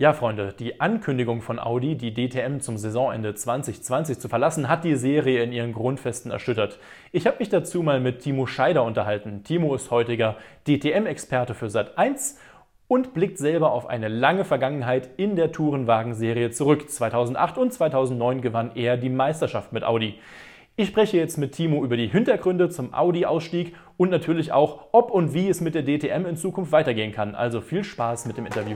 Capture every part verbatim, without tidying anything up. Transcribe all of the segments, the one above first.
Ja, Freunde, die Ankündigung von Audi, die D T M zum Saisonende zwanzig zwanzig zu verlassen, hat die Serie in ihren Grundfesten erschüttert. Ich habe mich dazu mal mit Timo Scheider unterhalten. Timo ist heutiger D T M-Experte für Sat eins und blickt selber auf eine lange Vergangenheit in der Tourenwagen-Serie zurück. zweitausendacht und zweitausendneun gewann er die Meisterschaft mit Audi. Ich spreche jetzt mit Timo über die Hintergründe zum Audi-Ausstieg und natürlich auch, ob und wie es mit der D T M in Zukunft weitergehen kann. Also viel Spaß mit dem Interview.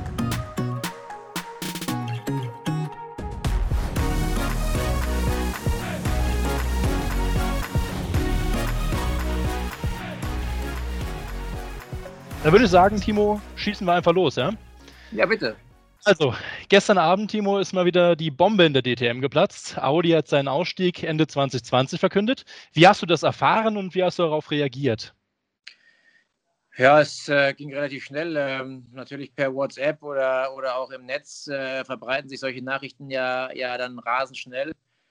Da würde ich sagen, Timo, schießen wir einfach los, ja? Ja, bitte. Also, gestern Abend, Timo, ist mal wieder die Bombe in der D T M geplatzt. Audi hat seinen Ausstieg Ende zwanzig zwanzig verkündet. Wie hast du das erfahren und wie hast du darauf reagiert? Ja, es äh, ging relativ schnell. Ähm, natürlich per WhatsApp oder, oder auch im Netz äh, verbreiten sich solche Nachrichten ja, ja dann rasend schnell.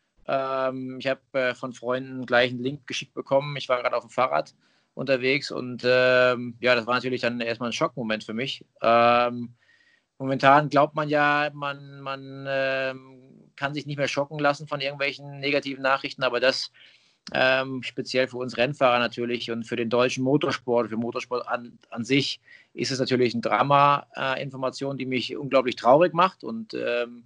Ähm, ich habe äh, von Freunden gleich einen Link geschickt bekommen. Ich war gerade auf dem Fahrrad unterwegs und ähm, ja, das war natürlich dann erstmal ein Schockmoment für mich. Ähm, momentan glaubt man ja, man, man ähm, kann sich nicht mehr schocken lassen von irgendwelchen negativen Nachrichten, aber das ähm, speziell für uns Rennfahrer natürlich und für den deutschen Motorsport, für Motorsport an, an sich, ist es natürlich ein Drama-Information, äh, die mich unglaublich traurig macht und ähm,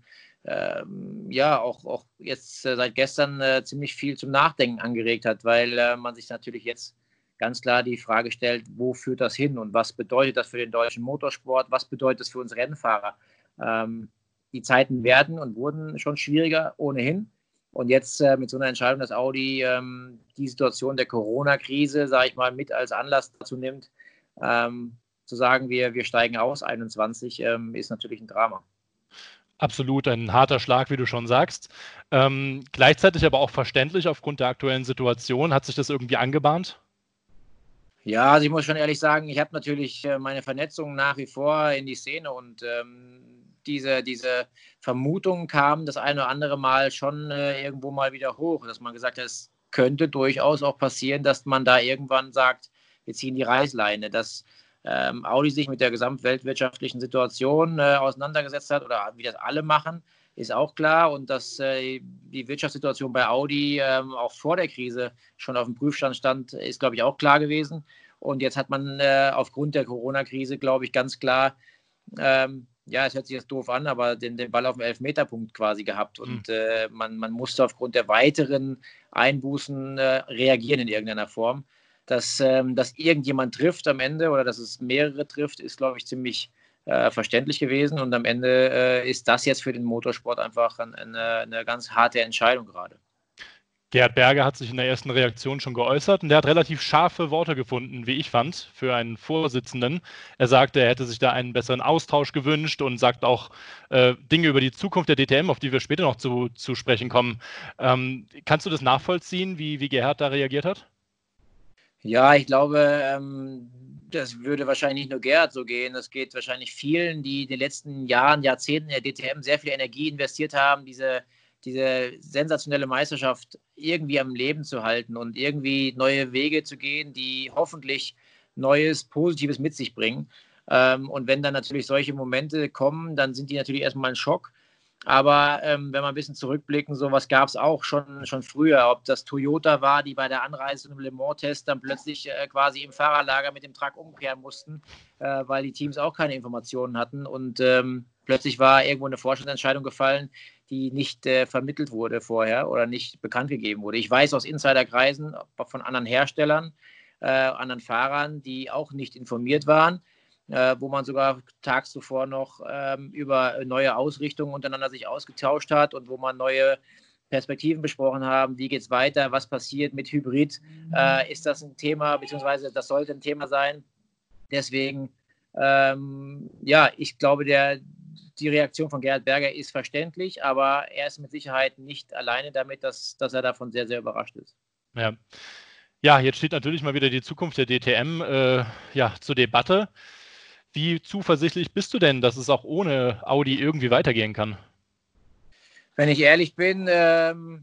ähm, ja, auch, auch jetzt äh, seit gestern äh, ziemlich viel zum Nachdenken angeregt hat, weil äh, man sich natürlich jetzt ganz klar die Frage stellt, wo führt das hin und was bedeutet das für den deutschen Motorsport, was bedeutet das für uns Rennfahrer? Ähm, die Zeiten werden und wurden schon schwieriger ohnehin. Und jetzt äh, mit so einer Entscheidung, dass Audi ähm, die Situation der Corona-Krise, sage ich mal, mit als Anlass dazu nimmt, ähm, zu sagen, wir, wir steigen aus einundzwanzig, ähm, ist natürlich ein Drama. Absolut ein harter Schlag, wie du schon sagst. Ähm, gleichzeitig aber auch verständlich aufgrund der aktuellen Situation. Hat sich das irgendwie angebahnt? Ja, also ich muss schon ehrlich sagen, ich habe natürlich äh, meine Vernetzung nach wie vor in die Szene und ähm, diese, diese Vermutung kam das eine oder andere Mal schon äh, irgendwo mal wieder hoch, dass man gesagt hat, es könnte durchaus auch passieren, dass man da irgendwann sagt, wir ziehen die Reißleine, dass ähm, Audi sich mit der gesamtweltwirtschaftlichen Situation äh, auseinandergesetzt hat oder wie das alle machen, ist auch klar und dass äh, die Wirtschaftssituation bei Audi ähm, auch vor der Krise schon auf dem Prüfstand stand, ist, glaube ich, auch klar gewesen. Und jetzt hat man äh, aufgrund der Corona-Krise, glaube ich, ganz klar, ähm, ja, es hört sich jetzt doof an, aber den, den Ball auf dem Elfmeterpunkt quasi gehabt. Und äh, man, man musste aufgrund der weiteren Einbußen äh, reagieren in irgendeiner Form. Dass, ähm, dass irgendjemand trifft am Ende oder dass es mehrere trifft, ist, glaube ich, ziemlich äh, verständlich gewesen. Und am Ende äh, ist das jetzt für den Motorsport einfach eine, eine ganz harte Entscheidung gerade. Gerhard Berger hat sich in der ersten Reaktion schon geäußert und der hat relativ scharfe Worte gefunden, wie ich fand, für einen Vorsitzenden. Er sagte, er hätte sich da einen besseren Austausch gewünscht und sagt auch äh, Dinge über die Zukunft der D T M, auf die wir später noch zu, zu sprechen kommen. Ähm, kannst du das nachvollziehen, wie, wie Gerhard da reagiert hat? Ja, ich glaube, ähm, das würde wahrscheinlich nicht nur Gerhard so gehen. Das geht wahrscheinlich vielen, die in den letzten Jahren, Jahrzehnten in der D T M sehr viel Energie investiert haben, diese, diese sensationelle Meisterschaft irgendwie am Leben zu halten und irgendwie neue Wege zu gehen, die hoffentlich Neues, Positives mit sich bringen. Ähm, und wenn dann natürlich solche Momente kommen, dann sind die natürlich erstmal ein Schock. Aber ähm, wenn wir ein bisschen zurückblicken, sowas gab es auch schon, schon früher. Ob das Toyota war, die bei der Anreise zum Le Mans-Test dann plötzlich äh, quasi im Fahrerlager mit dem Truck umkehren mussten, äh, weil die Teams auch keine Informationen hatten. Und ähm, plötzlich war irgendwo eine Vorstandsentscheidung gefallen, die nicht äh, vermittelt wurde vorher oder nicht bekannt gegeben wurde. Ich weiß aus Insiderkreisen von anderen Herstellern, äh, anderen Fahrern, die auch nicht informiert waren, äh, wo man sogar tags zuvor noch ähm, über neue Ausrichtungen untereinander sich ausgetauscht hat und wo man neue Perspektiven besprochen haben, wie geht es weiter, was passiert mit Hybrid, äh, ist das ein Thema, beziehungsweise das sollte ein Thema sein. Deswegen, ähm, ja, ich glaube, der, die Reaktion von Gerhard Berger ist verständlich, aber er ist mit Sicherheit nicht alleine damit, dass, dass er davon sehr, sehr überrascht ist. Ja. Ja, jetzt steht natürlich mal wieder die Zukunft der D T M äh, ja, zur Debatte. Wie zuversichtlich bist du denn, dass es auch ohne Audi irgendwie weitergehen kann? Wenn ich ehrlich bin, ähm,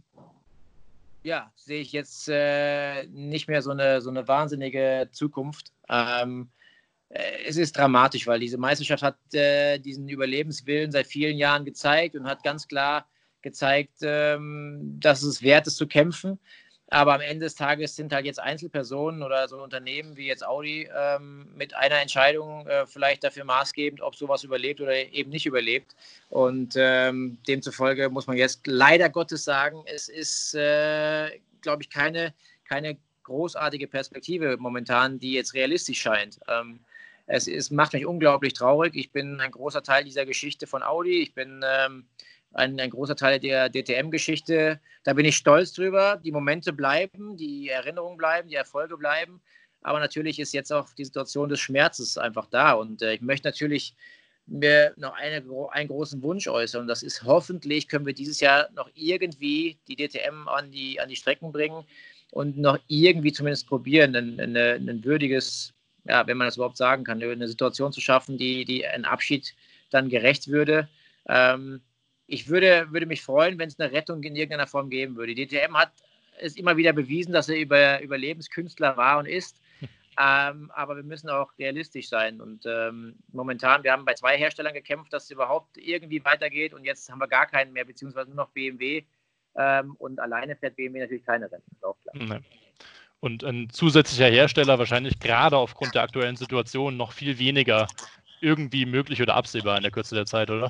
ja, sehe ich jetzt äh, nicht mehr so eine, so eine wahnsinnige Zukunft. Ähm, es ist dramatisch, weil diese Meisterschaft hat äh, diesen Überlebenswillen seit vielen Jahren gezeigt und hat ganz klar gezeigt, ähm, dass es wert ist zu kämpfen. Aber am Ende des Tages sind halt jetzt Einzelpersonen oder so Unternehmen wie jetzt Audi ähm, mit einer Entscheidung äh, vielleicht dafür maßgebend, ob sowas überlebt oder eben nicht überlebt. Und ähm, demzufolge muss man jetzt leider Gottes sagen, es ist, äh, glaube ich, keine, keine großartige Perspektive momentan, die jetzt realistisch scheint. Ähm, es, es macht mich unglaublich traurig. Ich bin ein großer Teil dieser Geschichte von Audi. Ich bin ähm, ein, ein großer Teil der D T M-Geschichte. Da bin ich stolz drüber. Die Momente bleiben, die Erinnerungen bleiben, die Erfolge bleiben. Aber natürlich ist jetzt auch die Situation des Schmerzes einfach da. Und äh, ich möchte natürlich mir noch eine, einen großen Wunsch äußern. Und das ist, hoffentlich können wir dieses Jahr noch irgendwie die D T M an die, an die Strecken bringen und noch irgendwie zumindest probieren, ein, ein, ein würdiges, ja, wenn man das überhaupt sagen kann, eine Situation zu schaffen, die, die einen Abschied dann gerecht würde. Ähm, ich würde, würde mich freuen, wenn es eine Rettung in irgendeiner Form geben würde. Die D T M hat es immer wieder bewiesen, dass er über, Überlebenskünstler war und ist. Ähm, aber wir müssen auch realistisch sein. Und ähm, momentan, wir haben bei zwei Herstellern gekämpft, dass es überhaupt irgendwie weitergeht. Und jetzt haben wir gar keinen mehr, beziehungsweise nur noch B M W. Ähm, und alleine fährt B M W natürlich keine Rennen. Ist auch klar. Nee. Und ein zusätzlicher Hersteller wahrscheinlich gerade aufgrund der aktuellen Situation noch viel weniger irgendwie möglich oder absehbar in der Kürze der Zeit, oder?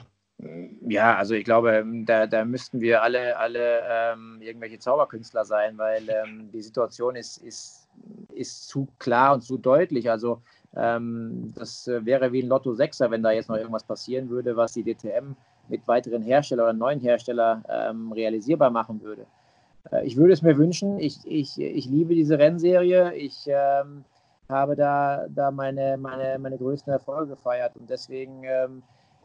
Ja, also ich glaube, da, da müssten wir alle, alle ähm, irgendwelche Zauberkünstler sein, weil ähm, die Situation ist, ist, ist zu klar und zu deutlich. Also ähm, das wäre wie ein Lotto-Sechser, wenn da jetzt noch irgendwas passieren würde, was die D T M mit weiteren Herstellern oder neuen Herstellern ähm, realisierbar machen würde. Äh, ich würde es mir wünschen. Ich, ich, ich liebe diese Rennserie. Ich ähm, habe da, da meine, meine, meine größten Erfolge gefeiert und deswegen ähm,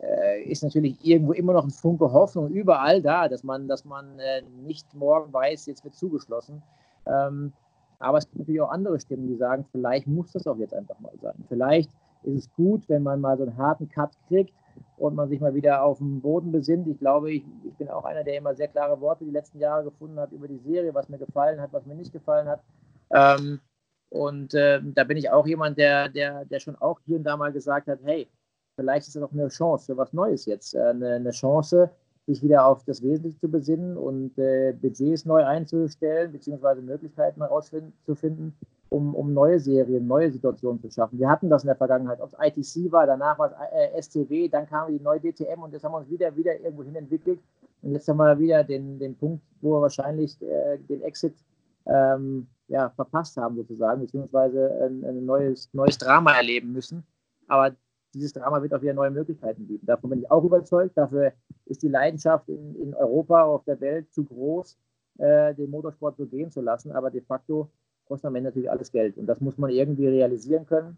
ist natürlich irgendwo immer noch ein Funke Hoffnung überall da, dass man, dass man äh, nicht morgen weiß, jetzt wird zugeschlossen. Ähm, aber es gibt natürlich auch andere Stimmen, die sagen, vielleicht muss das auch jetzt einfach mal sein. Vielleicht ist es gut, wenn man mal so einen harten Cut kriegt und man sich mal wieder auf den Boden besinnt. Ich glaube, ich, ich bin auch einer, der immer sehr klare Worte die letzten Jahre gefunden hat über die Serie, was mir gefallen hat, was mir nicht gefallen hat. Ähm, und äh, da bin ich auch jemand, der, der, der schon auch hier und da mal gesagt hat, hey, vielleicht ist es auch eine Chance für was Neues jetzt. Eine, eine Chance, sich wieder auf das Wesentliche zu besinnen und äh, Budgets neu einzustellen, beziehungsweise Möglichkeiten herauszufinden, um, um neue Serien, neue Situationen zu schaffen. Wir hatten das in der Vergangenheit, ob es I T C war, danach war es äh, S T W, dann kam die neue D T M und jetzt haben wir uns wieder, wieder irgendwo hin entwickelt. Und jetzt haben wir wieder den, den Punkt, wo wir wahrscheinlich äh, den Exit ähm, ja, verpasst haben, sozusagen, beziehungsweise ein, ein neues, neues Drama erleben müssen. Aber dieses Drama wird auch wieder neue Möglichkeiten bieten. Davon bin ich auch überzeugt. Dafür ist die Leidenschaft in, in Europa, auf der Welt zu groß, äh, den Motorsport so gehen zu lassen. Aber de facto kostet am Ende natürlich alles Geld. Und das muss man irgendwie realisieren können.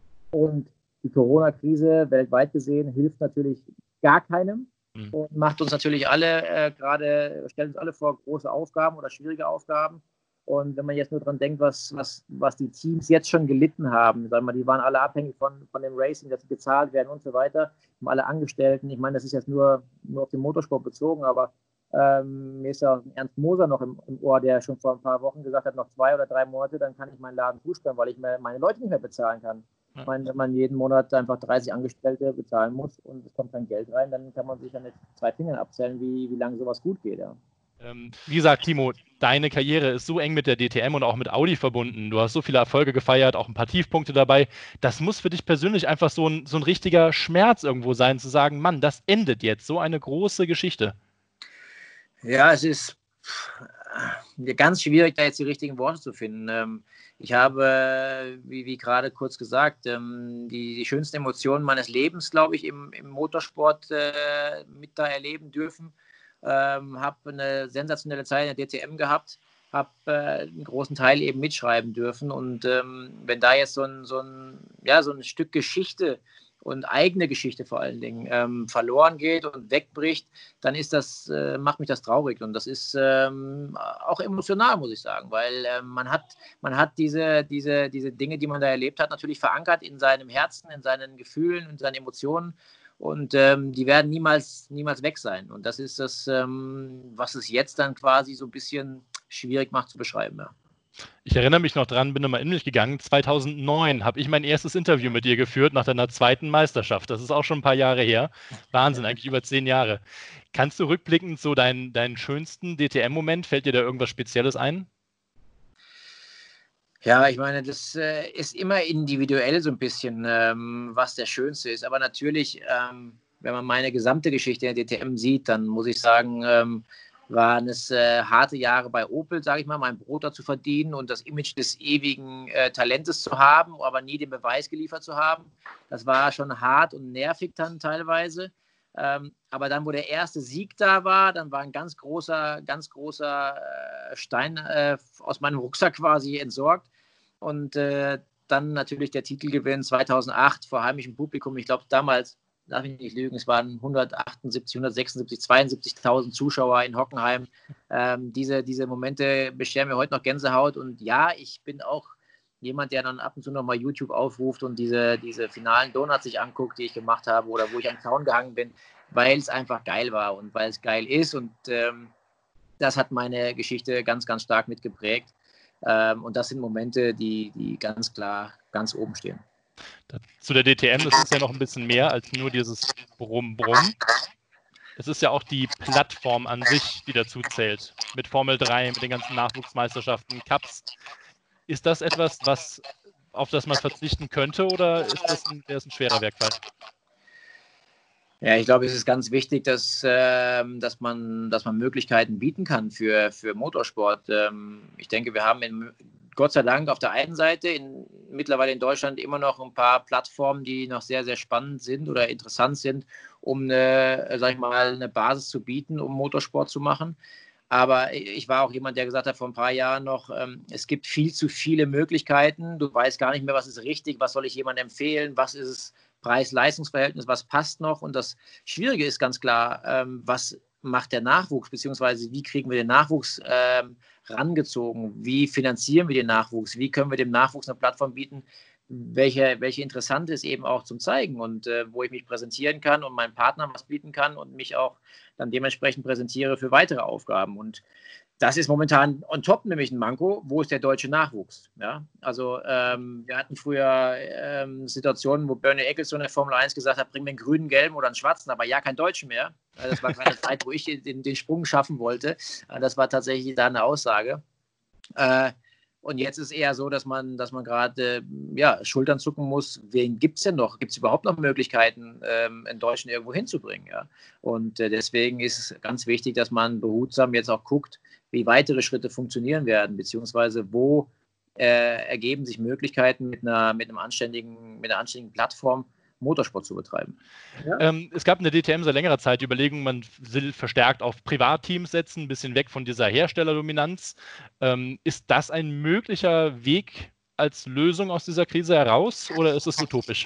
Und die Corona-Krise weltweit gesehen hilft natürlich gar keinem mhm. und macht uns natürlich alle äh, gerade, stellt uns alle vor große Aufgaben oder schwierige Aufgaben. Und wenn man jetzt nur dran denkt, was, was, was die Teams jetzt schon gelitten haben, sagen wir, die waren alle abhängig von, von dem Racing, dass sie gezahlt werden und so weiter, haben alle Angestellten, ich meine, das ist jetzt nur, nur auf den Motorsport bezogen, aber ähm, mir ist ja Ernst Moser noch im, im Ohr, der schon vor ein paar Wochen gesagt hat, noch zwei oder drei Monate, dann kann ich meinen Laden zusperren, weil ich mehr, meine Leute nicht mehr bezahlen kann. Ja. Ich meine, wenn man jeden Monat einfach dreißig Angestellte bezahlen muss und es kommt kein Geld rein, dann kann man sich ja mit zwei Fingern abzählen, wie, wie lange sowas gut geht, ja. Wie gesagt, Timo, deine Karriere ist so eng mit der D T M und auch mit Audi verbunden. Du hast so viele Erfolge gefeiert, auch ein paar Tiefpunkte dabei. Das muss für dich persönlich einfach so ein, so ein richtiger Schmerz irgendwo sein, zu sagen, Mann, das endet jetzt. So eine große Geschichte. Ja, es ist ganz schwierig, da jetzt die richtigen Worte zu finden. Ich habe, wie, wie gerade kurz gesagt, die, die schönsten Emotionen meines Lebens, glaube ich, im, im Motorsport mit da erleben dürfen. Ähm, habe eine sensationelle Zeit in der D T M gehabt, habe äh, einen großen Teil eben mitschreiben dürfen und ähm, wenn da jetzt so ein, so, ein, ja, so ein Stück Geschichte und eigene Geschichte vor allen Dingen ähm, verloren geht und wegbricht, dann ist das, äh, macht mich das traurig und das ist ähm, auch emotional, muss ich sagen, weil äh, man hat, man hat diese, diese, diese Dinge, die man da erlebt hat, natürlich verankert in seinem Herzen, in seinen Gefühlen, in seinen Emotionen. Und ähm, die werden niemals, niemals weg sein. Und das ist das, ähm, was es jetzt dann quasi so ein bisschen schwierig macht zu beschreiben. Ja. Ich erinnere mich noch dran, bin nochmal in mich gegangen. zweitausendneun habe ich mein erstes Interview mit dir geführt nach deiner zweiten Meisterschaft. Das ist auch schon ein paar Jahre her. Wahnsinn, eigentlich über zehn Jahre. Kannst du rückblickend so deinen, deinen schönsten D T M-Moment, fällt dir da irgendwas Spezielles ein? Ja, ich meine, das äh, ist immer individuell so ein bisschen, ähm, was der Schönste ist. Aber natürlich, ähm, wenn man meine gesamte Geschichte in der D T M sieht, dann muss ich sagen, ähm, waren es äh, harte Jahre bei Opel, sage ich mal, mein Brot da zu verdienen und das Image des ewigen äh, Talentes zu haben, aber nie den Beweis geliefert zu haben. Das war schon hart und nervig dann teilweise. Ähm, aber dann, wo der erste Sieg da war, dann war ein ganz großer, ganz großer äh, Stein äh, aus meinem Rucksack quasi entsorgt. Und äh, dann natürlich der Titelgewinn zweitausendacht vor heimischem Publikum. Ich glaube, damals, darf ich nicht lügen, es waren hundertachtundsiebzig, hundertsechsundsiebzig, zweiundsiebzigtausend Zuschauer in Hockenheim. Ähm, diese, diese Momente bescheren mir heute noch Gänsehaut. Und ja, ich bin auch jemand, der dann ab und zu noch mal YouTube aufruft und diese, diese finalen Donuts sich anguckt, die ich gemacht habe oder wo ich am Zaun gehangen bin, weil es einfach geil war und weil es geil ist. Und ähm, das hat meine Geschichte ganz, ganz stark mitgeprägt. Ähm, und das sind Momente, die, die ganz klar ganz oben stehen. Zu der D T M, das ist ja noch ein bisschen mehr als nur dieses Brumm-Brumm. Es ist ja auch die Plattform an sich, die dazu zählt. Mit Formel drei, mit den ganzen Nachwuchsmeisterschaften, Cups. Ist das etwas, was, auf das man verzichten könnte, oder ist das ein, wäre es ein schwerer Werkfall? Ja, ich glaube, es ist ganz wichtig, dass, äh, dass, man, dass man Möglichkeiten bieten kann für, für Motorsport. Ähm, ich denke, wir haben in, Gott sei Dank auf der einen Seite in, mittlerweile in Deutschland immer noch ein paar Plattformen, die noch sehr, sehr spannend sind oder interessant sind, um eine, sag ich mal, eine Basis zu bieten, um Motorsport zu machen. Aber ich war auch jemand, der gesagt hat vor ein paar Jahren noch, ähm, es gibt viel zu viele Möglichkeiten. Du weißt gar nicht mehr, was ist richtig, was soll ich jemandem empfehlen, was ist es Preis-Leistungs-Verhältnis, was passt noch. Und das Schwierige ist ganz klar, ähm, was macht der Nachwuchs, beziehungsweise wie kriegen wir den Nachwuchs ähm, rangezogen, wie finanzieren wir den Nachwuchs, wie können wir dem Nachwuchs eine Plattform bieten, welche, welche interessant ist eben auch zum Zeigen und äh, wo ich mich präsentieren kann und meinen Partnern was bieten kann und mich auch dann dementsprechend präsentiere für weitere Aufgaben. Und das ist momentan on top nämlich ein Manko. Wo ist der deutsche Nachwuchs? Ja, also ähm, wir hatten früher ähm, Situationen, wo Bernie Ecclestone in der Formel eins gesagt hat, bring mir einen grünen, gelben oder einen schwarzen, aber ja, kein Deutschen mehr. Das war keine Zeit, wo ich den, den Sprung schaffen wollte. Das war tatsächlich da eine Aussage. Äh, Und jetzt ist eher so, dass man, dass man gerade äh, ja, Schultern zucken muss. Wen gibt es denn noch? Gibt es überhaupt noch Möglichkeiten, ähm, einen Deutschen irgendwo hinzubringen? Ja? Und äh, deswegen ist es ganz wichtig, dass man behutsam jetzt auch guckt, wie weitere Schritte funktionieren werden, beziehungsweise wo äh, ergeben sich Möglichkeiten mit einer, mit einem anständigen, mit einer anständigen Plattform Motorsport zu betreiben. Ja. Ähm, es gab in der D T M seit längerer Zeit die Überlegung, man will verstärkt auf Privatteams setzen, ein bisschen weg von dieser Herstellerdominanz. Ähm, ist das ein möglicher Weg als Lösung aus dieser Krise heraus oder ist es utopisch?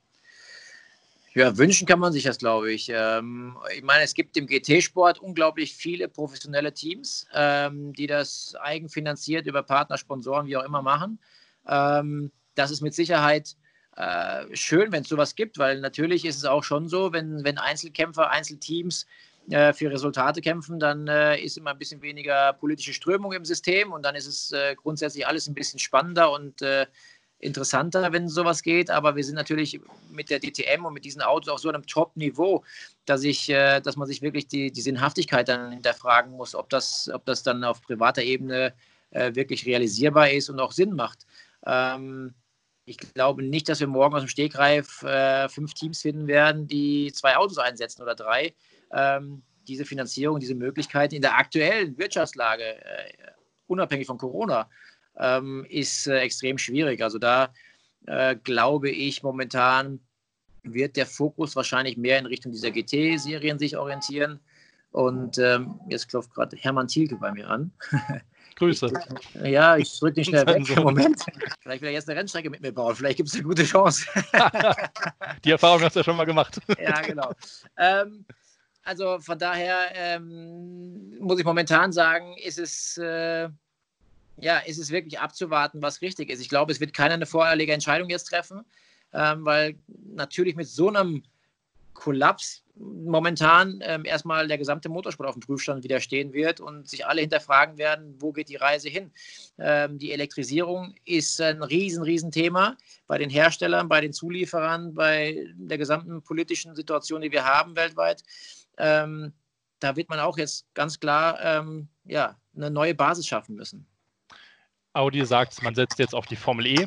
Ja, wünschen kann man sich das, glaube ich. Ähm, ich meine, es gibt im G T-Sport unglaublich viele professionelle Teams, ähm, die das eigenfinanziert über Partner, Sponsoren, wie auch immer machen. Ähm, das ist mit Sicherheit äh, schön, wenn es sowas gibt, weil natürlich ist es auch schon so, wenn, wenn Einzelkämpfer, Einzelteams äh, für Resultate kämpfen, dann äh, ist immer ein bisschen weniger politische Strömung im System und dann ist es äh, grundsätzlich alles ein bisschen spannender und äh, interessanter, wenn sowas geht, aber wir sind natürlich mit der D T M und mit diesen Autos auf so einem Top-Niveau, dass ich, äh, dass man sich wirklich die, die Sinnhaftigkeit dann hinterfragen muss, ob das, ob das dann auf privater Ebene äh, wirklich realisierbar ist und auch Sinn macht. Ähm, ich glaube nicht, dass wir morgen aus dem Stegreif äh, fünf Teams finden werden, die zwei Autos einsetzen oder drei. Ähm, diese Finanzierung, diese Möglichkeiten in der aktuellen Wirtschaftslage, äh, unabhängig von Corona, ähm, ist äh, extrem schwierig. Also da äh, glaube ich, momentan wird der Fokus wahrscheinlich mehr in Richtung dieser G T-Serien sich orientieren. Und ähm, jetzt klopft gerade Hermann Thielke bei mir an. Grüße. Ich, ja, ich drücke nicht schnell weg. Moment. Vielleicht will er jetzt eine Rennstrecke mit mir bauen. Vielleicht gibt es eine gute Chance. Die Erfahrung hast du ja schon mal gemacht. Ja, genau. Ähm, also von daher ähm, muss ich momentan sagen, ist es... Äh, Ja, ist es wirklich abzuwarten, was richtig ist. Ich glaube, es wird keiner eine voreilige Entscheidung jetzt treffen, ähm, weil natürlich mit so einem Kollaps momentan ähm, erstmal der gesamte Motorsport auf dem Prüfstand wieder stehen wird und sich alle hinterfragen werden, wo geht die Reise hin. Ähm, die Elektrisierung ist ein riesen, riesen Thema bei den Herstellern, bei den Zulieferern, bei der gesamten politischen Situation, die wir haben weltweit. Ähm, da wird man auch jetzt ganz klar ähm, ja, eine neue Basis schaffen müssen. Audi sagt, man setzt jetzt auf die Formel E.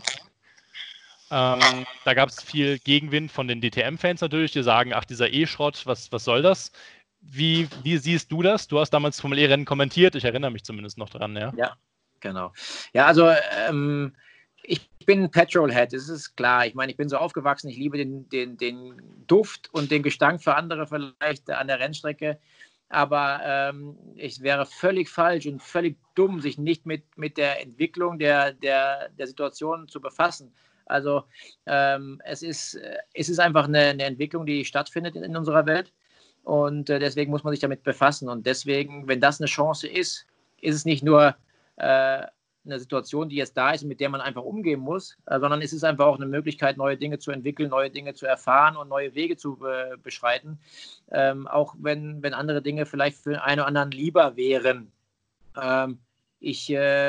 Ähm, da gab es viel Gegenwind von den D T M-Fans natürlich, die sagen, ach, dieser E-Schrott, was, was soll das? Wie, wie siehst du das? Du hast damals Formel E-Rennen kommentiert, ich erinnere mich zumindest noch dran, ja? Ja, genau. Ja, also ähm, ich bin ein Petrolhead, das ist klar. Ich meine, ich bin so aufgewachsen, ich liebe den, den, den Duft und den Gestank für andere vielleicht an der Rennstrecke. Aber ähm, es wäre völlig falsch und völlig dumm, sich nicht mit, mit der Entwicklung der, der, der Situation zu befassen. Also ähm, es, ist, es ist einfach eine, eine Entwicklung, die stattfindet in, in unserer Welt und äh, deswegen muss man sich damit befassen und deswegen, wenn das eine Chance ist, ist es nicht nur äh, eine Situation, die jetzt da ist, mit der man einfach umgehen muss, äh, sondern es ist einfach auch eine Möglichkeit, neue Dinge zu entwickeln, neue Dinge zu erfahren und neue Wege zu äh, beschreiten, ähm, auch wenn, wenn andere Dinge vielleicht für den einen oder anderen lieber wären. Ähm, ich,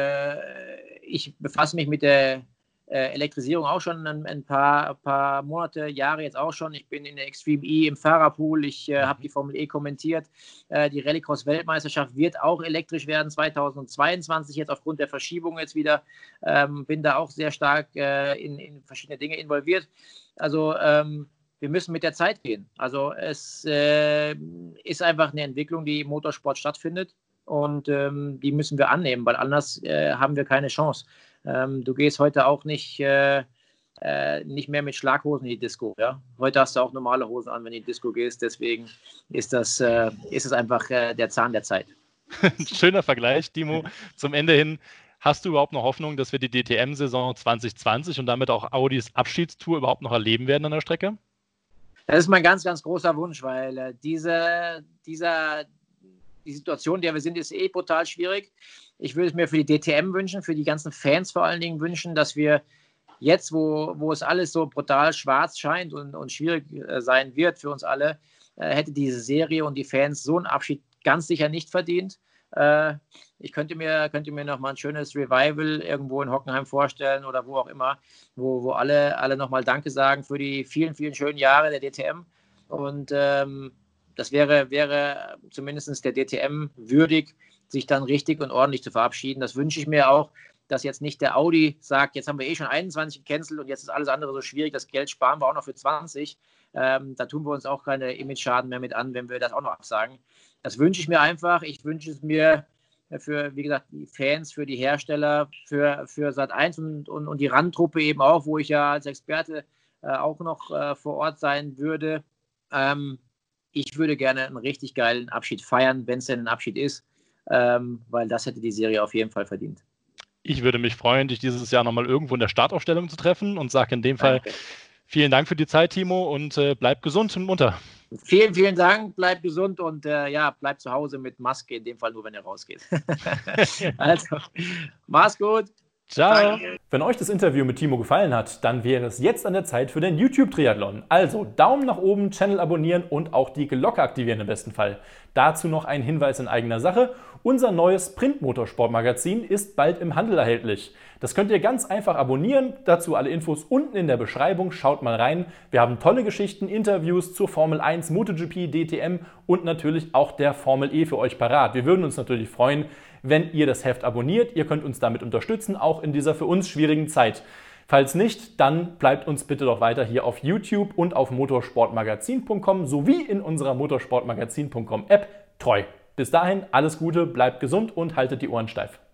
äh, ich befasse mich mit der Äh, Elektrisierung auch schon ein, ein paar, paar Monate, Jahre jetzt auch schon. Ich bin in der Extreme E im Fahrerpool, ich äh, habe die Formel E kommentiert. Äh, die Rallycross-Weltmeisterschaft wird auch elektrisch werden zweitausendzweiundzwanzig, jetzt aufgrund der Verschiebung jetzt wieder. Ähm, bin da auch sehr stark äh, in, in verschiedene Dinge involviert. Also ähm, wir müssen mit der Zeit gehen. Also es äh, ist einfach eine Entwicklung, die im Motorsport stattfindet und ähm, die müssen wir annehmen, weil anders äh, haben wir keine Chance. Ähm, du gehst heute auch nicht, äh, äh, nicht mehr mit Schlaghosen in die Disco. Ja? Heute hast du auch normale Hosen an, wenn du in die Disco gehst. Deswegen ist das, äh, ist das einfach äh, der Zahn der Zeit. Schöner Vergleich, Timo. Zum Ende hin, hast du überhaupt noch Hoffnung, dass wir die D T M-Saison zwanzig zwanzig und damit auch Audis Abschiedstour überhaupt noch erleben werden an der Strecke? Das ist mein ganz, ganz großer Wunsch, weil äh, diese, dieser, die Situation, in der wir sind, ist eh brutal schwierig. Ich würde es mir für die D T M wünschen, für die ganzen Fans vor allen Dingen wünschen, dass wir jetzt, wo, wo es alles so brutal schwarz scheint und, und schwierig äh, sein wird für uns alle, äh, hätte diese Serie und die Fans so einen Abschied ganz sicher nicht verdient. Äh, ich könnte mir, könnte mir noch mal ein schönes Revival irgendwo in Hockenheim vorstellen oder wo auch immer, wo, wo alle, alle noch mal Danke sagen für die vielen, vielen schönen Jahre der D T M. Und ähm, das wäre, wäre zumindest der D T M würdig, sich dann richtig und ordentlich zu verabschieden. Das wünsche ich mir auch, dass jetzt nicht der Audi sagt, jetzt haben wir eh schon einundzwanzig gecancelt und jetzt ist alles andere so schwierig, das Geld sparen wir auch noch für zwanzig. Ähm, da tun wir uns auch keine Image-Schaden mehr mit an, wenn wir das auch noch absagen. Das wünsche ich mir einfach. Ich wünsche es mir für, wie gesagt, die Fans, für die Hersteller, für, für Sat eins und, und, und die Randtruppe eben auch, wo ich ja als Experte äh, auch noch äh, vor Ort sein würde. Ähm, ich würde gerne einen richtig geilen Abschied feiern, wenn es denn ein Abschied ist. Ähm, weil das hätte die Serie auf jeden Fall verdient. Ich würde mich freuen, dich dieses Jahr nochmal irgendwo in der Startaufstellung zu treffen und sage in dem Fall Danke. Vielen Dank für die Zeit, Timo, und äh, bleib gesund und munter. Vielen, vielen Dank, bleib gesund und äh, ja, bleib zu Hause mit Maske, in dem Fall nur, wenn ihr rausgeht. Also, mach's gut. Ciao. Danke. Wenn euch das Interview mit Timo gefallen hat, dann wäre es jetzt an der Zeit für den YouTube-Triathlon. Also Daumen nach oben, Channel abonnieren und auch die Glocke aktivieren im besten Fall. Dazu noch ein Hinweis in eigener Sache. Unser neues Print-Motorsport-Magazin ist bald im Handel erhältlich. Das könnt ihr ganz einfach abonnieren. Dazu alle Infos unten in der Beschreibung. Schaut mal rein. Wir haben tolle Geschichten, Interviews zur Formel eins, MotoGP, D T M und natürlich auch der Formel E für euch parat. Wir würden uns natürlich freuen, wenn ihr das Heft abonniert. Ihr könnt uns damit unterstützen, auch in dieser für uns schwierigen Zeit. Falls nicht, dann bleibt uns bitte doch weiter hier auf YouTube und auf motorsportmagazin punkt com sowie in unserer motorsportmagazin punkt com App treu. Bis dahin, alles Gute, bleibt gesund und haltet die Ohren steif.